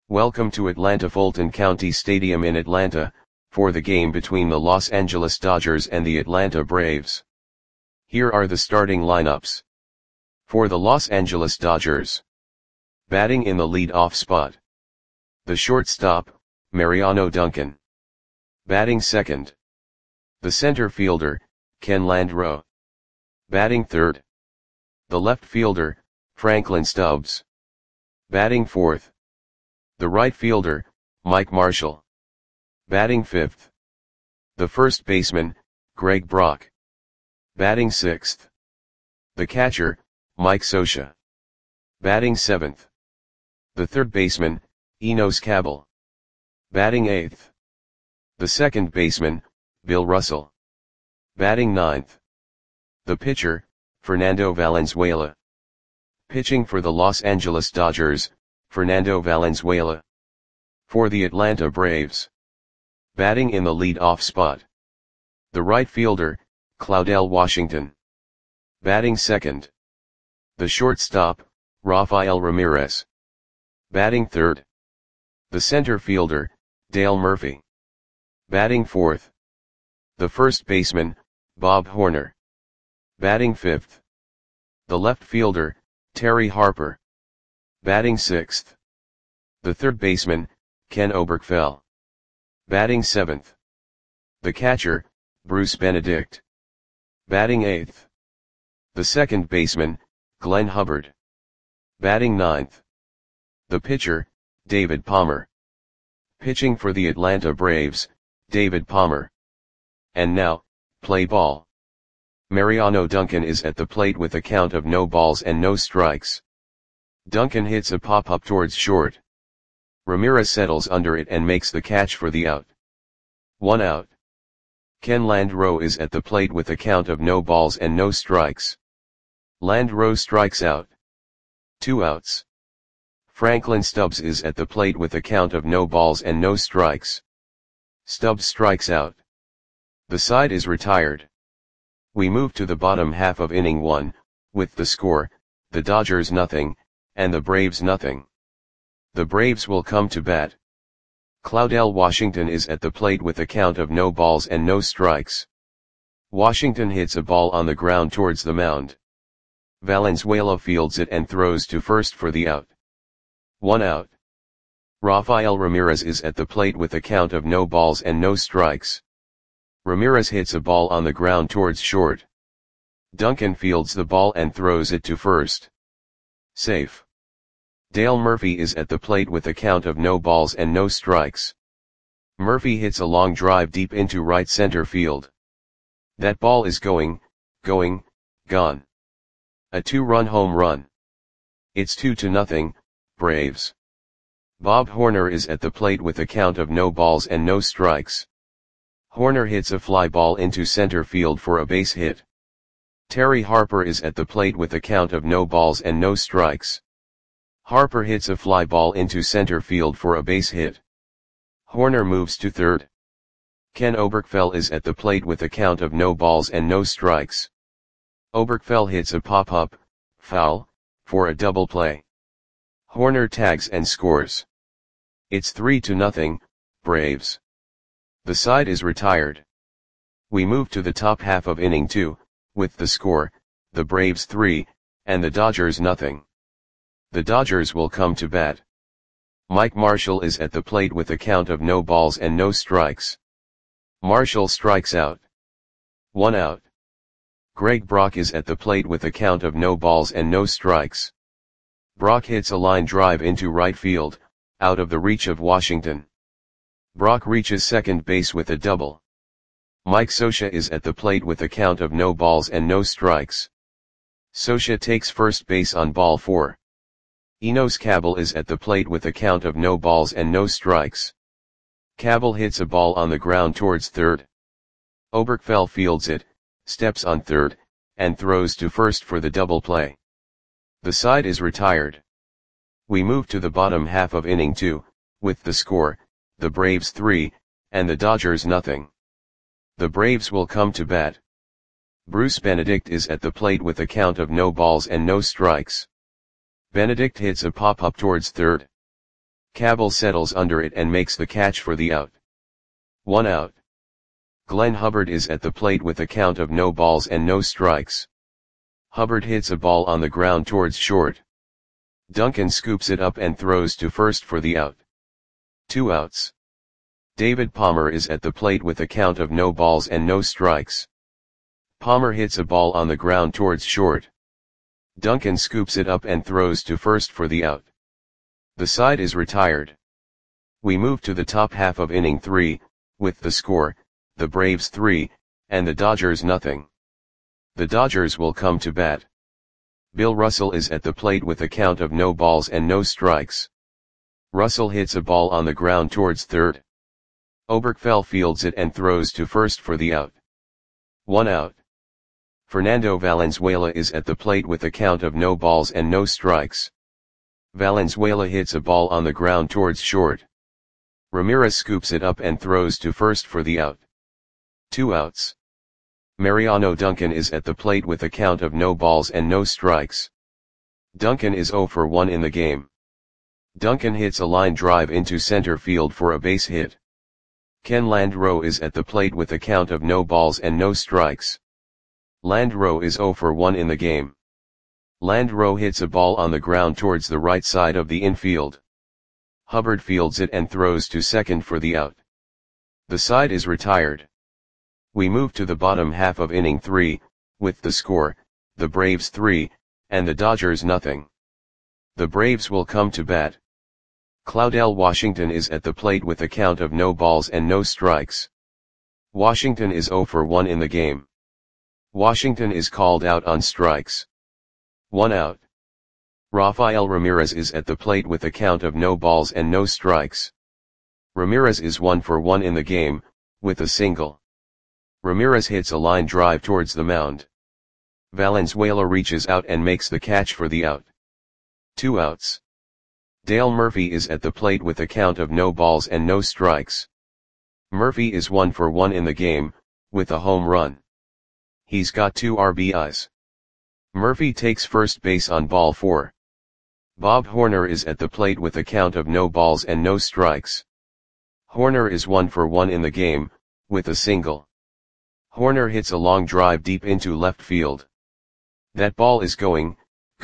Welcome to Atlanta Fulton County Stadium in Atlanta, for the game between the Los Angeles Dodgers and the Atlanta Braves. Here are the starting lineups. For the Los Angeles Dodgers. Batting in the lead-off spot. The shortstop, Mariano Duncan. Batting second. The center fielder, Ken Landreaux. Batting third. The left fielder, Franklin Stubbs. Batting fourth. The right fielder, Mike Marshall. Batting fifth. The first baseman, Greg Brock. Batting sixth. The catcher, Mike Scioscia. Batting seventh. The third baseman, Enos Cabell. Batting eighth. The second baseman, Bill Russell. Batting ninth. The pitcher, Fernando Valenzuela. Pitching for the Los Angeles Dodgers, Fernando Valenzuela. For the Atlanta Braves. Batting in the lead-off spot. The right fielder, Claudell Washington. Batting second. The shortstop, Rafael Ramirez. Batting third. The center fielder, Dale Murphy. Batting fourth. The first baseman, Bob Horner. Batting fifth. The left fielder, Terry Harper. Batting sixth. The third baseman, Ken Oberkfell. Batting seventh. The catcher, Bruce Benedict. Batting eighth. The second baseman, Glenn Hubbard. Batting ninth. The pitcher, David Palmer. Pitching for the Atlanta Braves, David Palmer. And now, play ball. Mariano Duncan is at the plate with a count of no balls and no strikes. Duncan hits a pop-up towards short. Ramirez settles under it and makes the catch for the out. 1 out. Ken Landreaux is at the plate with a count of no balls and no strikes. Landreaux strikes out. 2 outs. Franklin Stubbs is at the plate with a count of no balls and no strikes. Stubbs strikes out. The side is retired. We move to the bottom half of inning 1, with the score, the Dodgers nothing, and the Braves nothing. The Braves will come to bat. Claudell Washington is at the plate with a count of no balls and no strikes. Washington hits a ball on the ground towards the mound. Valenzuela fields it and throws to first for the out. 1 out. Rafael Ramirez is at the plate with a count of no balls and no strikes. Ramirez hits a ball on the ground towards short. Duncan fields the ball and throws it to first. Safe. Dale Murphy is at the plate with a count of no balls and no strikes. Murphy hits a long drive deep into right center field. That ball is gone. A 2-run home run. It's 2-0, Braves. Bob Horner is at the plate with a count of no balls and no strikes. Horner hits a fly ball into center field for a base hit. Terry Harper is at the plate with a count of no balls and no strikes. Harper hits a fly ball into center field for a base hit. Horner moves to third. Ken Oberkfell is at the plate with a count of no balls and no strikes. Oberkfell hits a pop-up, foul, for a double play. Horner tags and scores. It's 3-0, Braves. The side is retired. We move to the top half of inning 2, with the score, the Braves 3, and the Dodgers nothing. The Dodgers will come to bat. Mike Marshall is at the plate with a count of no balls and no strikes. Marshall strikes out. 1 out. Greg Brock is at the plate with a count of no balls and no strikes. Brock hits a line drive into right field, out of the reach of Washington. Brock reaches second base with a double. Mike Scioscia is at the plate with a count of no balls and no strikes. Scioscia takes first base on ball 4. Enos Cabell is at the plate with a count of no balls and no strikes. Cabell hits a ball on the ground towards third. Oberkfell fields it, steps on third, and throws to first for the double play. The side is retired. We move to the bottom half of inning 2, with the score, the Braves 3, and the Dodgers nothing. The Braves will come to bat. Bruce Benedict is at the plate with a count of no balls and no strikes. Benedict hits a pop-up towards third. Cabell settles under it and makes the catch for the out. 1 out. Glenn Hubbard is at the plate with a count of no balls and no strikes. Hubbard hits a ball on the ground towards short. Duncan scoops it up and throws to first for the out. 2 outs. David Palmer is at the plate with a count of no balls and no strikes. Palmer hits a ball on the ground towards short. Duncan scoops it up and throws to first for the out. The side is retired. We move to the top half of inning 3, with the score, the Braves 3, and the Dodgers nothing. The Dodgers will come to bat. Bill Russell is at the plate with a count of no balls and no strikes. Russell hits a ball on the ground towards third. Oberkfell fields it and throws to first for the out. 1 out. Fernando Valenzuela is at the plate with a count of no balls and no strikes. Valenzuela hits a ball on the ground towards short. Ramirez scoops it up and throws to first for the out. 2 outs. Mariano Duncan is at the plate with a count of no balls and no strikes. Duncan is 0 for 1 in the game. Duncan hits a line drive into center field for a base hit. Ken Landreau is at the plate with a count of no balls and no strikes. Landreau is 0 for 1 in the game. Landreau hits a ball on the ground towards the right side of the infield. Hubbard fields it and throws to second for the out. The side is retired. We move to the bottom half of inning 3, with the score, the Braves 3, and the Dodgers nothing. The Braves will come to bat. Claudel Washington is at the plate with a count of no balls and no strikes. Washington is 0 for 1 in the game. Washington is called out on strikes. 1 out. Rafael Ramirez is at the plate with a count of no balls and no strikes. Ramirez is 1 for 1 in the game, with a single. Ramirez hits a line drive towards the mound. Valenzuela reaches out and makes the catch for the out. 2 outs. Dale Murphy is at the plate with a count of no balls and no strikes. Murphy is 1 for 1 in the game, with a home run. He's got 2 RBIs. Murphy takes first base on ball 4. Bob Horner is at the plate with a count of no balls and no strikes. Horner is 1 for 1 in the game, with a single. Horner hits a long drive deep into left field. That ball is gone.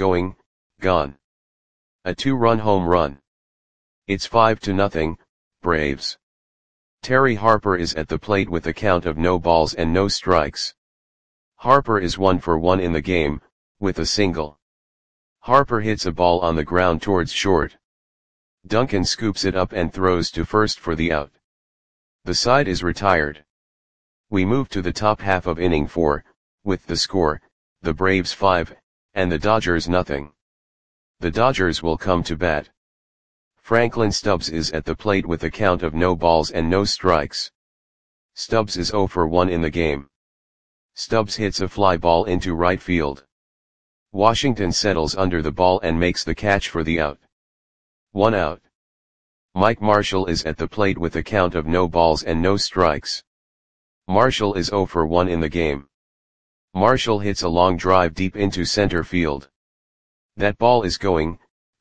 A 2-run home run. It's 5-0, Braves. Terry Harper is at the plate with a count of no balls and no strikes. Harper is 1 for 1 in the game, with a single. Harper hits a ball on the ground towards short. Duncan scoops it up and throws to first for the out. The side is retired. We move to the top half of inning 4, with the score, the Braves 5, and the Dodgers nothing. The Dodgers will come to bat. Franklin Stubbs is at the plate with a count of no balls and no strikes. Stubbs is 0 for 1 in the game. Stubbs hits a fly ball into right field. Washington settles under the ball and makes the catch for the out. 1 out. Mike Marshall is at the plate with a count of no balls and no strikes. Marshall is 0 for 1 in the game. Marshall hits a long drive deep into center field. That ball is gone.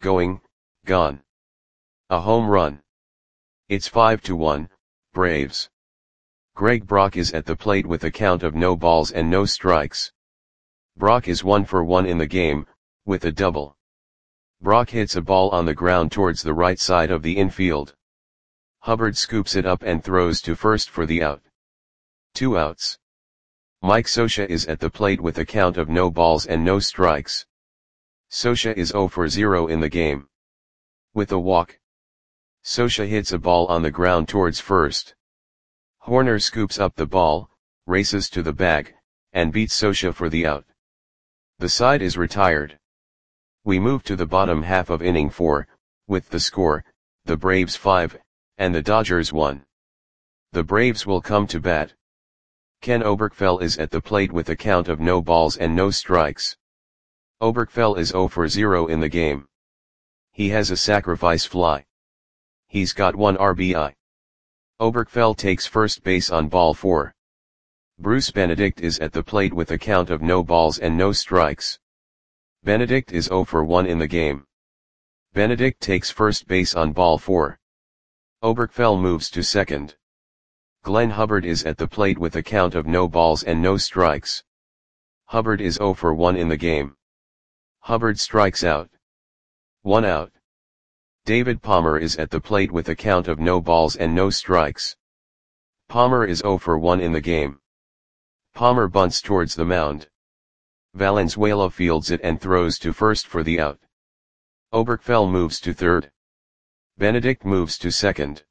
A home run. It's 5-1, Braves. Greg Brock is at the plate with a count of no balls and no strikes. Brock is 1 for 1 in the game, with a double. Brock hits a ball on the ground towards the right side of the infield. Hubbard scoops it up and throws to first for the out. 2 outs. Mike Scioscia is at the plate with a count of no balls and no strikes. Scioscia is 0 for 0 in the game. With a walk. Scioscia hits a ball on the ground towards first. Horner scoops up the ball, races to the bag, and beats Scioscia for the out. The side is retired. We move to the bottom half of inning 4, with the score, the Braves 5, and the Dodgers 1. The Braves will come to bat. Ken Oberkfell is at the plate with a count of no balls and no strikes. Oberkfell is 0 for 0 in the game. He has a sacrifice fly. He's got 1 RBI. Oberkfell takes first base on ball 4. Bruce Benedict is at the plate with a count of no balls and no strikes. Benedict is 0 for 1 in the game. Benedict takes first base on ball 4. Oberkfell moves to second. Glenn Hubbard is at the plate with a count of no balls and no strikes. Hubbard is 0 for 1 in the game. Hubbard strikes out. 1 out. David Palmer is at the plate with a count of no balls and no strikes. Palmer is 0 for 1 in the game. Palmer bunts towards the mound. Valenzuela fields it and throws to first for the out. Oberkfell moves to third. Benedict moves to second.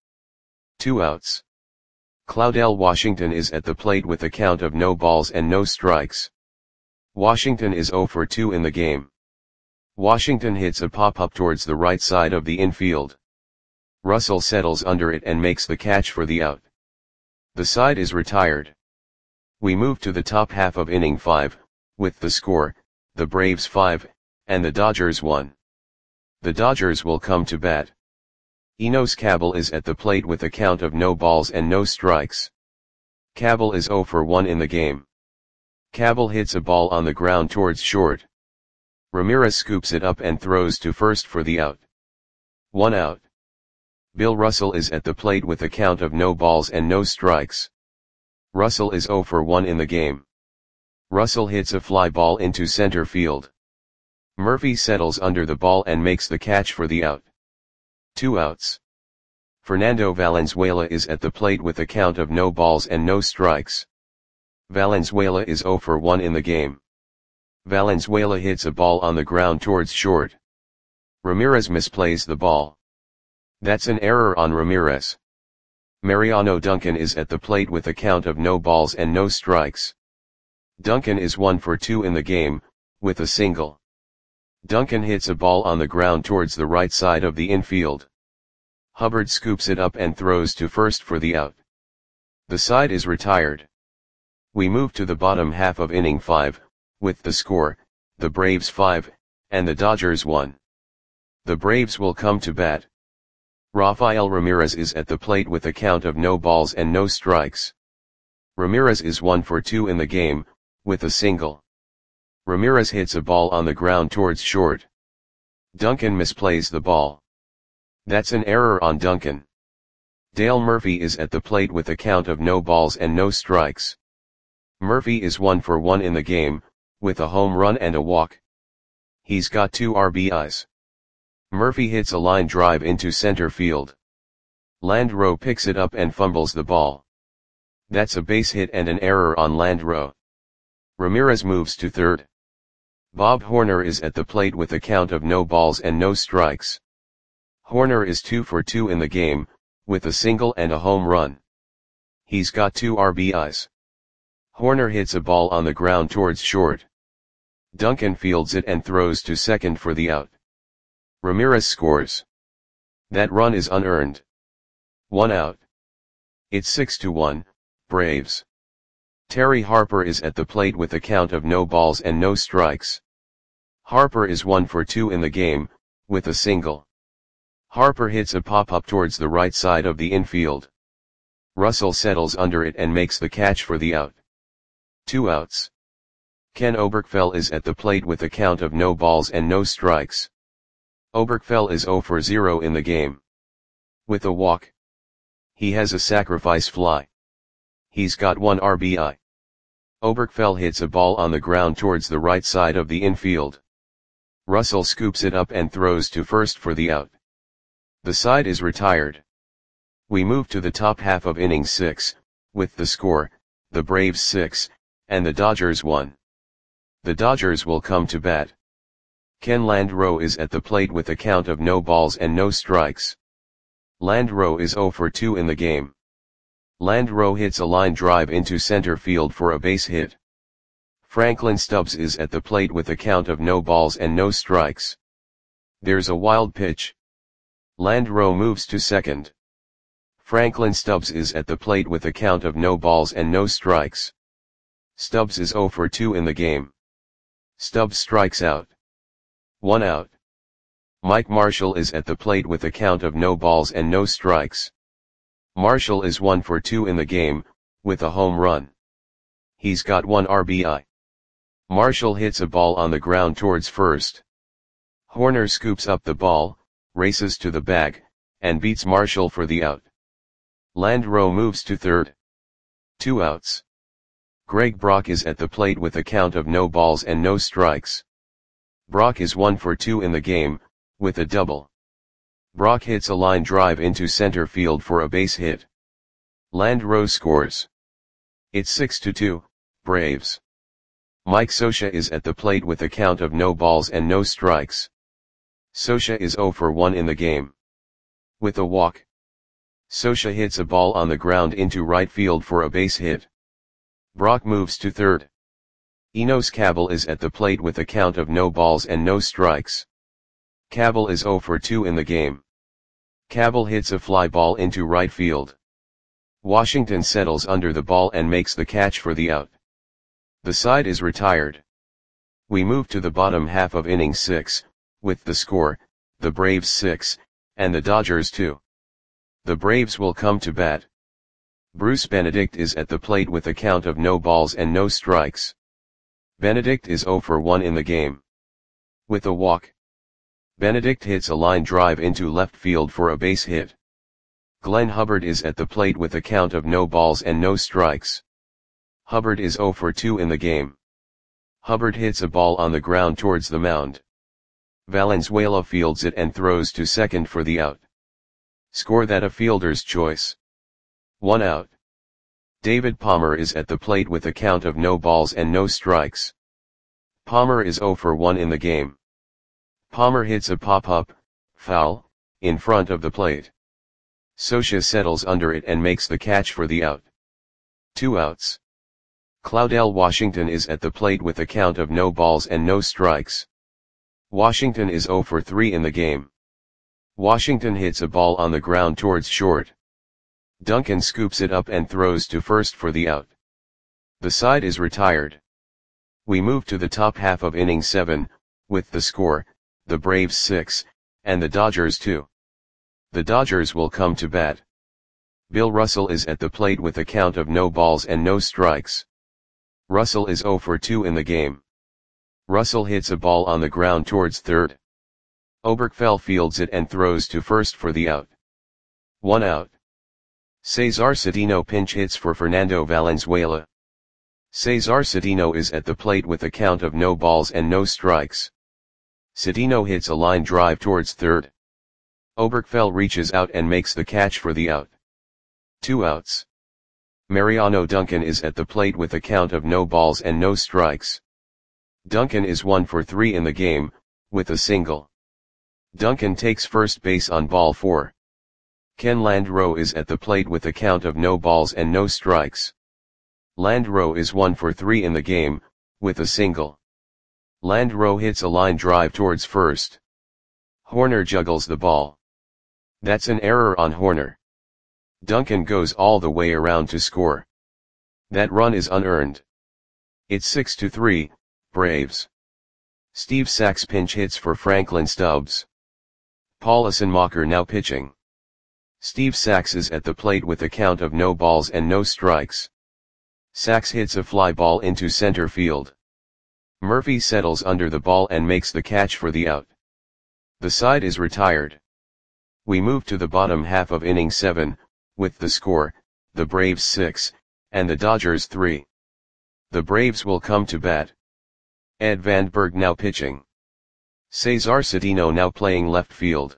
2 outs. Claudel Washington is at the plate with a count of no balls and no strikes. Washington is 0 for 2 in the game. Washington hits a pop-up towards the right side of the infield. Russell settles under it and makes the catch for the out. The side is retired. We move to the top half of inning 5, with the score, the Braves 5, and the Dodgers 1. The Dodgers will come to bat. Enos Cabell is at the plate with a count of no balls and no strikes. Cabell is 0 for 1 in the game. Cabell hits a ball on the ground towards short. Ramirez scoops it up and throws to first for the out. 1 out. Bill Russell is at the plate with a count of no balls and no strikes. Russell is 0 for 1 in the game. Russell hits a fly ball into center field. Murphy settles under the ball and makes the catch for the out. 2 outs. Fernando Valenzuela is at the plate with a count of no balls and no strikes. Valenzuela is 0 for 1 in the game. Valenzuela hits a ball on the ground towards short. Ramirez misplays the ball. That's an error on Ramirez. Mariano Duncan is at the plate with a count of no balls and no strikes. Duncan is 1 for 2 in the game, with a single. Duncan hits a ball on the ground towards the right side of the infield. Hubbard scoops it up and throws to first for the out. The side is retired. We move to the bottom half of inning 5, with the score, the Braves 5, and the Dodgers 1. The Braves will come to bat. Rafael Ramirez is at the plate with a count of no balls and no strikes. Ramirez is 1 for 2 in the game, with a single. Ramirez hits a ball on the ground towards short. Duncan misplays the ball. That's an error on Duncan. Dale Murphy is at the plate with a count of no balls and no strikes. Murphy is 1 for 1 in the game, with a home run and a walk. He's got 2 RBIs. Murphy hits a line drive into center field. Landreau picks it up and fumbles the ball. That's a base hit and an error on Landreau. Ramirez moves to third. Bob Horner is at the plate with a count of no balls and no strikes. Horner is 2 for 2 in the game, with a single and a home run. He's got 2 RBIs. Horner hits a ball on the ground towards short. Duncan fields it and throws to second for the out. Ramirez scores. That run is unearned. 1 out. It's 6-1, Braves. Terry Harper is at the plate with a count of no balls and no strikes. Harper is 1 for 2 in the game, with a single. Harper hits a pop-up towards the right side of the infield. Russell settles under it and makes the catch for the out. 2 outs. Ken Oberkfell is at the plate with a count of no balls and no strikes. Oberkfell is 0 for 0 in the game. With a walk. He has a sacrifice fly. He's got 1 RBI. Oberkfell hits a ball on the ground towards the right side of the infield. Russell scoops it up and throws to first for the out. The side is retired. We move to the top half of inning 6, with the score, the Braves 6, and the Dodgers 1. The Dodgers will come to bat. Ken Landreau is at the plate with a count of no balls and no strikes. Landreau is 0 for 2 in the game. Landreau hits a line drive into center field for a base hit. Franklin Stubbs is at the plate with a count of no balls and no strikes. There's a wild pitch. Landreau moves to second. Franklin Stubbs is at the plate with a count of no balls and no strikes. Stubbs is 0 for 2 in the game. Stubbs strikes out. 1 out. Mike Marshall is at the plate with a count of no balls and no strikes. Marshall is 1 for 2 in the game, with a home run. He's got 1 RBI. Marshall hits a ball on the ground towards first. Horner scoops up the ball, races to the bag, and beats Marshall for the out. Landreau moves to third. 2 outs. Greg Brock is at the plate with a count of no balls and no strikes. Brock is 1 for 2 in the game, with a double. Brock hits a line drive into center field for a base hit. Landreau scores. It's 6-2, Braves. Mike Scioscia is at the plate with a count of no balls and no strikes. Scioscia is 0 for 1 in the game. With a walk. Scioscia hits a ball on the ground into right field for a base hit. Brock moves to third. Enos Cabell is at the plate with a count of no balls and no strikes. Cabell is 0 for 2 in the game. Cabell hits a fly ball into right field. Washington settles under the ball and makes the catch for the out. The side is retired. We move to the bottom half of inning 6, with the score, the Braves 6, and the Dodgers 2. The Braves will come to bat. Bruce Benedict is at the plate with a count of no balls and no strikes. Benedict is 0 for 1 in the game. With a walk. Benedict hits a line drive into left field for a base hit. Glenn Hubbard is at the plate with a count of no balls and no strikes. Hubbard is 0 for 2 in the game. Hubbard hits a ball on the ground towards the mound. Valenzuela fields it and throws to second for the out. Score that a fielder's choice. 1 out. David Palmer is at the plate with a count of no balls and no strikes. Palmer is 0 for 1 in the game. Palmer hits a pop-up, foul, in front of the plate. Scioscia settles under it and makes the catch for the out. 2 outs. Claudell Washington is at the plate with a count of no balls and no strikes. Washington is 0 for 3 in the game. Washington hits a ball on the ground towards short. Duncan scoops it up and throws to first for the out. The side is retired. We move to the top half of inning 7, with the score, the Braves 6, and the Dodgers 2. The Dodgers will come to bat. Bill Russell is at the plate with a count of no balls and no strikes. Russell is 0 for 2 in the game. Russell hits a ball on the ground towards third. Oberkfell fields it and throws to first for the out. 1 out. Cesar Cedeno pinch hits for Fernando Valenzuela. Cesar Cedeno is at the plate with a count of no balls and no strikes. Cedeno hits a line drive towards third. Oberkfell reaches out and makes the catch for the out. 2 outs. Mariano Duncan is at the plate with a count of no balls and no strikes. Duncan is 1 for 3 in the game, with a single. Duncan takes first base on ball 4. Ken Landreau is at the plate with a count of no balls and no strikes. Landreau is 1 for 3 in the game, with a single. Landreau hits a line drive towards first. Horner juggles the ball. That's an error on Horner. Duncan goes all the way around to score. That run is unearned. It's 6-3, Braves. Steve Sax pinch hits for Franklin Stubbs. Paul Assenmacher now pitching. Steve Sax is at the plate with a count of no balls and no strikes. Sax hits a fly ball into center field. Murphy settles under the ball and makes the catch for the out. The side is retired. We move to the bottom half of inning 7, with the score, the Braves 6, and the Dodgers 3. The Braves will come to bat. Ed Vandenberg now pitching. Cesar Cedeno now playing left field.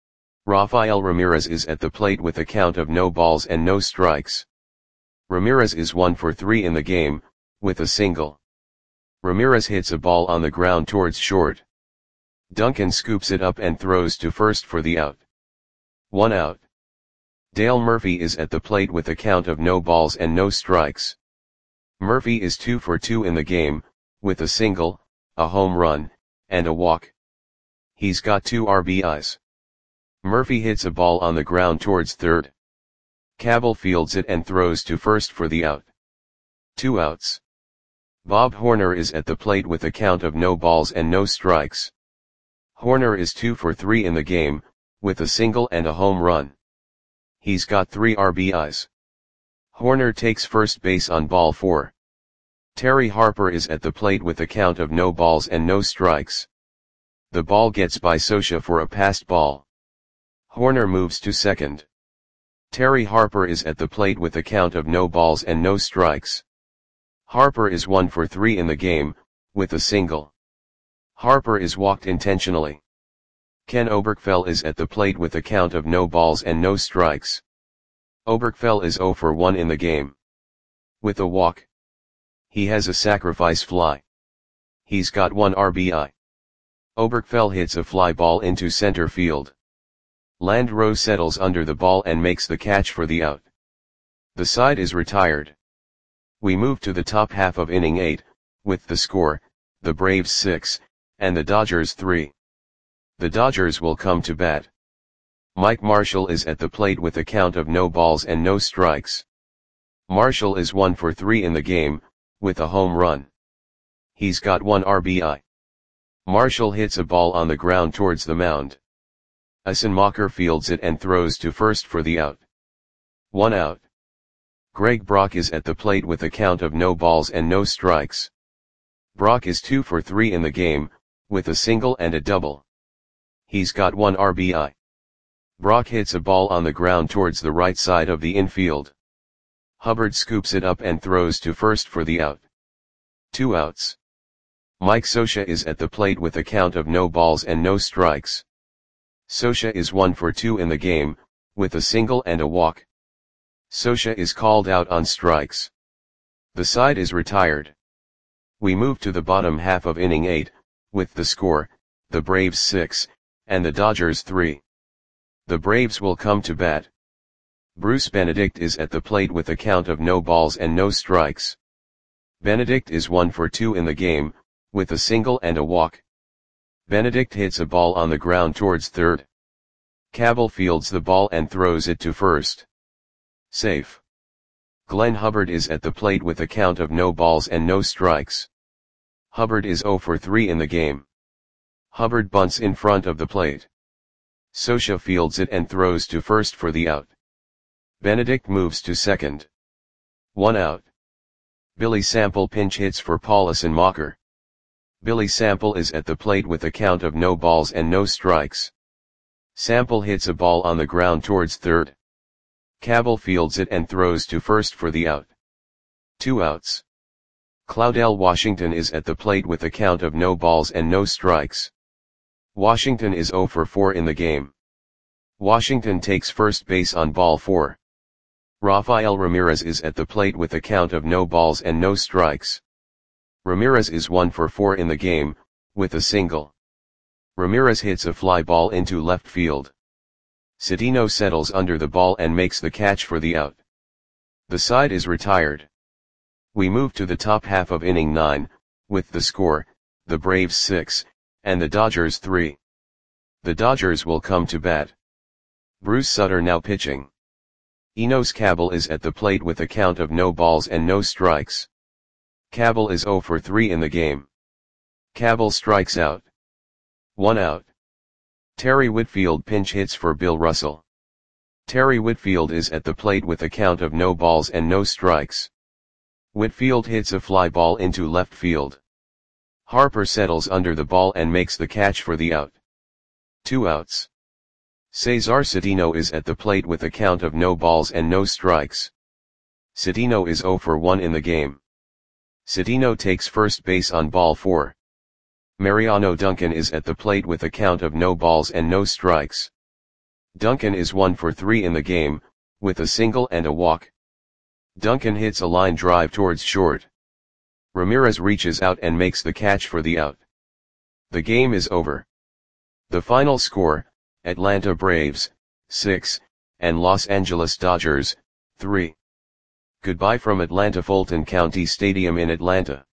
Rafael Ramirez is at the plate with a count of no balls and no strikes. Ramirez is 1 for 3 in the game, with a single. Ramirez hits a ball on the ground towards short. Duncan scoops it up and throws to first for the out. 1 out. Dale Murphy is at the plate with a count of no balls and no strikes. Murphy is 2 for 2 in the game, with a single, a home run, and a walk. He's got 2 RBIs. Murphy hits a ball on the ground towards third. Cabell fields it and throws to first for the out. 2 outs. Bob Horner is at the plate with a count of no balls and no strikes. Horner is 2 for 3 in the game, with a single and a home run. He's got 3 RBIs. Horner takes first base on ball 4. Terry Harper is at the plate with a count of no balls and no strikes. The ball gets by Scioscia for a passed ball. Horner moves to second. Terry Harper is at the plate with a count of no balls and no strikes. Harper is 1 for 3 in the game, with a single. Harper is walked intentionally. Ken Oberkfell is at the plate with a count of no balls and no strikes. Oberkfell is 0 for 1 in the game. With a walk. He has a sacrifice fly. He's got 1 RBI. Oberkfell hits a fly ball into center field. Landreau settles under the ball and makes the catch for the out. The side is retired. We move to the top half of inning 8, with the score, the Braves 6, and the Dodgers 3. The Dodgers will come to bat. Mike Marshall is at the plate with a count of no balls and no strikes. Marshall is 1 for 3 in the game, with a home run. He's got 1 RBI. Marshall hits a ball on the ground towards the mound. Assenmacher fields it and throws to first for the out. 1 out. Greg Brock is at the plate with a count of no balls and no strikes. Brock is 2 for 3 in the game, with a single and a double. He's got 1 RBI. Brock hits a ball on the ground towards the right side of the infield. Hubbard scoops it up and throws to first for the out. 2 outs. Mike Scioscia is at the plate with a count of no balls and no strikes. Scioscia is 1 for 2 in the game, with a single and a walk. Scioscia is called out on strikes. The side is retired. We move to the bottom half of inning 8, with the score, the Braves 6, and the Dodgers 3. The Braves will come to bat. Bruce Benedict is at the plate with a count of no balls and no strikes. Benedict is 1 for 2 in the game, with a single and a walk. Benedict hits a ball on the ground towards third. Cabell fields the ball and throws it to first. Safe. Glenn Hubbard is at the plate with a count of no balls and no strikes. Hubbard is 0 for 3 in the game. Hubbard bunts in front of the plate. Scioscia fields it and throws to first for the out. Benedict moves to second. 1 out. Billy Sample pinch hits for Paul Assenmacher. Billy Sample is at the plate with a count of no balls and no strikes. Sample hits a ball on the ground towards third. Cabell fields it and throws to first for the out. 2 outs. Claudell Washington is at the plate with a count of no balls and no strikes. Washington is 0 for 4 in the game. Washington takes first base on ball 4. Rafael Ramirez is at the plate with a count of no balls and no strikes. Ramirez is 1 for 4 in the game, with a single. Ramirez hits a fly ball into left field. Cedeno settles under the ball and makes the catch for the out. The side is retired. We move to the top half of inning 9, with the score, the Braves 6, and the Dodgers 3. The Dodgers will come to bat. Bruce Sutter now pitching. Enos Cabell is at the plate with a count of no balls and no strikes. Cabell is 0 for 3 in the game. Cabell strikes out. 1 out. Terry Whitfield pinch hits for Bill Russell. Terry Whitfield is at the plate with a count of no balls and no strikes. Whitfield hits a fly ball into left field. Harper settles under the ball and makes the catch for the out. 2 outs. Cesar Cedeno is at the plate with a count of no balls and no strikes. Cedeno is 0 for 1 in the game. Cedeno takes first base on ball 4. Mariano Duncan is at the plate with a count of no balls and no strikes. Duncan is 1 for 3 in the game, with a single and a walk. Duncan hits a line drive towards short. Ramirez reaches out and makes the catch for the out. The game is over. The final score, Atlanta Braves, 6, and Los Angeles Dodgers, 3. Goodbye from Atlanta Fulton County Stadium in Atlanta.